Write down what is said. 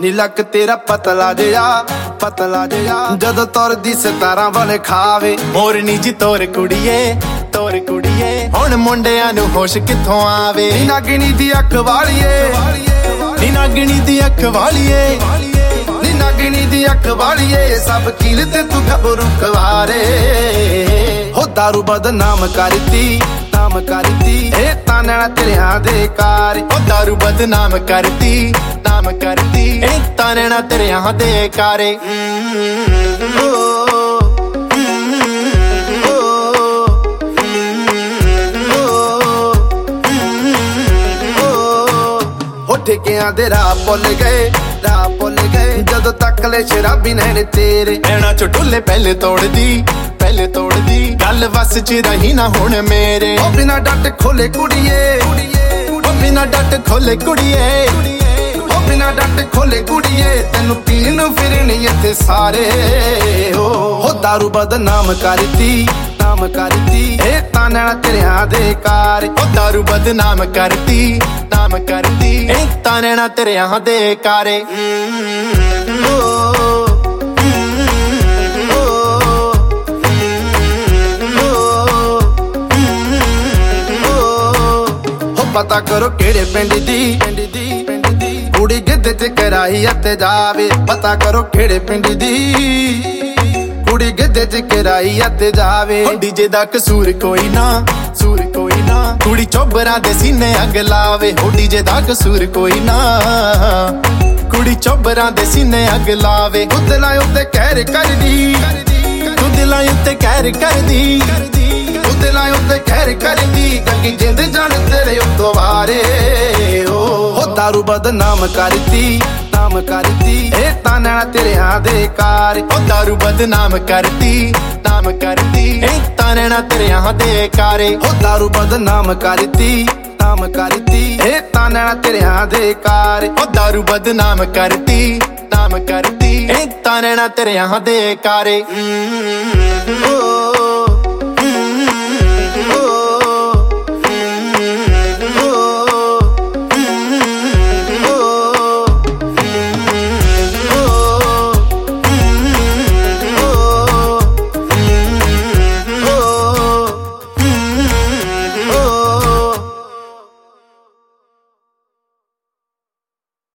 ਨੀ ਲੱਕ ਤੇਰਾ ਪਤਲਾ ਜਿਹਾ ਜਦੋਂ ਤੁਰਦੀ ਸਿਤਾਰਾਂ ਵਾਲੇ ਖਾਵੇ ਮੋਰਨੀ ਜੀ ਤੋਰ ਕੁੜੀਏ ਹੁਣ ਮੁੰਡਿਆਂ ਨੂੰ ਹੋਸ਼ ਕਿੱਥੋਂ ਆਵੇ ਨੀ ਨਾਗਣੀ ਦੀ ਅੱਖ ਵਾਲੀਏ ਨੀ ਨਾਗਣੀ ਦੀ ਅੱਖ ਵਾਲੀਏ ਨੀ ਨਾਗਣੀ ਦੀ ਅੱਖ ਵਾਲੀਏ ਸਭ ਕੀਲ ਤੇ ਤੂੰ ਗੱਭਰੂ ਕੁਆਰੇ ਹੋ ਦਾਰੂ ਬਦਨਾਮ ਕਰਤੀ ਇਹ ਤਾਂ ਨੈਣਾ ਤੇਰਿਆਂ ਦੇ ਕਾਰ ਉਹ ਦਾਰੂ ਬਦਨਾਮ ਕਰਤੀ ਇਹ ਤਾਂ ਨੈਣਾ ਤੇਰਿਆਂ ਦੇ ਕਾਰੇ ਠੇਕਿਆਂ ਦੇ ਰਾਹ ਭੁੱਲ ਗਏ ਜਦੋਂ ਤੱਕ ਲੈ ਸ਼ਰਾਬੀ ਨੈਣ ਤੇਰੇ ਨੈਣਾ ਚ ਢੁੱਲੇ ਪਹਿਲੇ ਤੋੜਦੀ ਗੱਲ ਵਸ ਚ ਰਹੀ ਨਾ ਹੁਣ ਮੇਰੇ ਉਹ ਬਿਨਾ ਡੱਟ ਖੋਲੇ ਕੁੜੀਏ ਉਹ ਬਿਨਾ ਡੱਟ ਖੋਲੇ ਕੁੜੀਏ ਉਹ ਬਿਨਾ ਡੱਟ ਖੋਲੇ ਕੁੜੀਏ ਤੈਨੂੰ ਪੀਣ ਨੂੰ ਫਿਰਨੀ ਇੱਥੇ ਸਾਰੇ ਹੋ ਦਾਰੂ ਬਦਨਾਮ ਕਰਤੀ ਇਹ ਤਾਂ ਨੈਣਾ ਤੇਰਿਆਂ ਦੇ ਕਾਰ ਉਹ ਦਾਰੂ ਬਦਨਾਮ ਕਰਤੀ ਇਹ ਤਾਂ ਨੈਣਾ ਤੇਰਿਆਂ ਦੇ ਕਾਰੇ ਪਤਾ ਕਰੋ ਕਿਹੜੇ ਪਿੰਡ ਦੀ ਕੁੜੀ ਗਿੱਧੇ ਚ ਕਰਾਈ ਅਤੇ ਜਾਵੇ ਪਤਾ ਕਰੋ ਕਿਹੜੇ ਪਿੰਡ ਦੀ ਕੁੜੀ ਗਿੱਧੇ ਚ ਕਰਾਈ ਅਤੇ ਜਾਵੇ ਡੀਜੇ ਦਾ ਕਸੂਰ ਕੋਈ ਨਾ ਕੁੜੀ ਚੋਬਰਾਂ ਦੇ ਸੀਨੇ ਅੱਗ ਲਾਵੇ ਹੋ ਡੀਜੇ ਦਾ ਕਸੂਰ ਕੋਈ ਨਾ ਕੁੜੀ ਚੋਬਰਾਂ ਦੇ ਸੀਨੇ ਅੱਗ ਲਾਵੇ ਦਿਲਾਂ ਉੱਤੇ ਕਹਿਰ ਕਰਦੀ ਦਿਲਾਂ ਉੱਤੇ ਕਹਿਰ ਕਰਦੀ ਦਿਲਾਂ ਉੱਤੇ ਖੈਰ ਕਰਦੀ ਕੰਗੀ ਜਿੰਦ ਜਾਣ ਤੇਰੇ ਉੱਤੋਂ ਵਾਰੇ ਹੋ ਦਾਰੂ ਬਦਨਾਮ ਕਰਤੀ ਇਹ ਤਾਂ ਨੈਣਾ ਤੇਰਿਆਂ ਦੇ ਕਾਰ ਉਹ ਦਾਰੂ ਬਦਨਾਮ ਕਰਤੀ ਇਹ ਤਾਂ ਨੈਣਾ ਤੇਰਿਆਂ ਦੇ ਕਾਰੇ ਹੋ ਦਾਰੂ ਬਦਨਾਮ ਕਰਤੀ ਇਹ ਤਾਂ ਨੈਣਾ ਤੇਰਿਆਂ ਦੇ ਕਾਰ ਉਹ ਦਾਰੂ ਬਦਨਾਮ ਕਰਤੀ ਇਹ ਤਾਂ ਨੈਣਾ ਤੇਰਿਆਂ ਦੇ ਕਾਰੇ